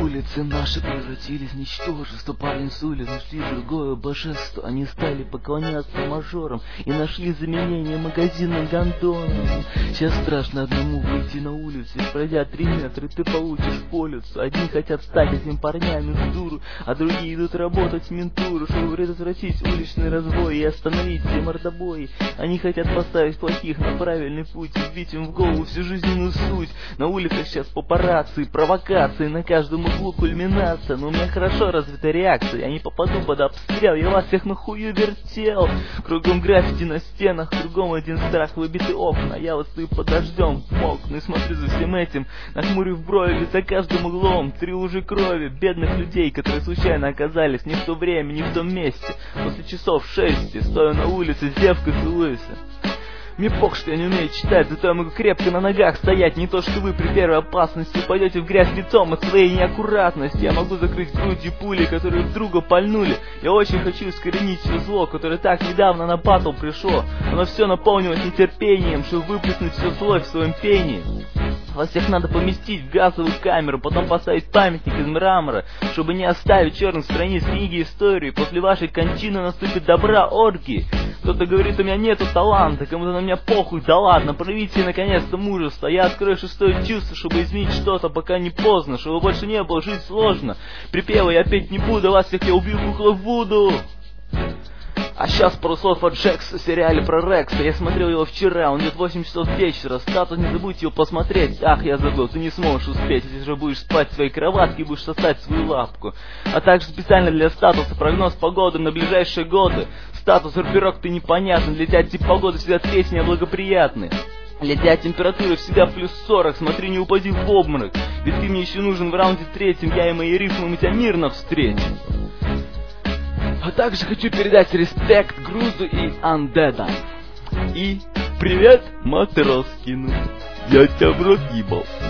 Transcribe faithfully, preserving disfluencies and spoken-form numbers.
Улицы наши превратились в ничтожество. Парень с улиц нашли другое божество. Они стали поклоняться мажорам и нашли заменение магазинным гондонам. Сейчас страшно одному выйти на улицу, и пройдя три метра ты получишь по лицу. Одни хотят стать этими парнями с дуру, а другие идут работать в ментуру, чтобы предотвратить уличный разбой и остановить все мордобои. Они хотят поставить плохих на правильный путь и вбить им в голову всю жизненную суть. На улицах сейчас папарацци, провокации, на каждом углу кульминация. Но у меня хорошо развита реакция, я не попаду под обстрел, я вас всех на хую вертел. Кругом граффити на стенах, кругом один страх, выбиты окна. Я вот стою под дождем, мокну и смотрю за всем этим, нахмурив брови за каждым углом. Три лужи крови бедных людей, которые случайно оказались не в то время, не в том месте. После часов шести, стоя на улице, с девкой целуюсь. Мне пох, что я не умею читать, зато я могу крепко на ногах стоять. Не то, что вы при первой опасности упадете в грязь лицом от своей неаккуратности. Я могу закрыть грудью пули, которые друга пальнули. Я очень хочу искоренить все зло, которое так недавно на батл пришло. Оно все наполнилось нетерпением, чтобы выплеснуть все зло в своем пении. Вас всех надо поместить в газовую камеру, потом поставить памятник из мрамора, чтобы не оставить черных страниц книги истории. После вашей кончины наступит добра оргии. Кто-то говорит, у меня нету таланта, кому-то на меня похуй, да ладно, проявите наконец-то мужество. Я открою шестое чувство, чтобы изменить что-то, пока не поздно, чтобы больше не было, жить сложно. Припевы я петь не буду, вас всех я убью куклой Вуду. А сейчас пару слов о Джексе, сериале про Рекса. Я смотрел его вчера, он идет в восемь часов вечера. Статус, не забудьте его посмотреть. Ах, я забыл, ты не сможешь успеть, если же будешь спать в своей кроватке и будешь сосать свою лапку. А также специально для статуса прогноз погоды на ближайшие годы. Статус рэперок ты непонятный, для тебя тип погоды всегда песни благоприятные. Для тебя температура всегда плюс сорок, смотри, не упади в обморок. Ведь ты мне еще нужен в раунде третьем, я и мои рифмы, мы тебя мирно встретим. А также хочу передать респект Грузу и Андедам. И привет Матроскину, я тебя в рот ебал.